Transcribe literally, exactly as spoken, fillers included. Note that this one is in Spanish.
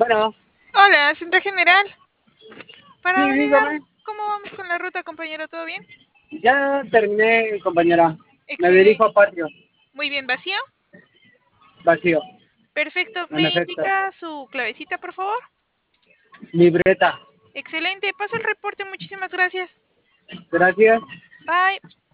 Bueno, Hola, centro general. Para sí, validar, dígame. ¿cómo vamos con la ruta, compañero? ¿Todo bien? Ya terminé, compañera. Me dirijo Excelente. a patio, Muy bien, ¿vacío? vacío, Perfecto. en ¿Me efecto. indica su clavecita, por favor? Libreta. Excelente. Paso el reporte. Muchísimas gracias. Gracias. Bye.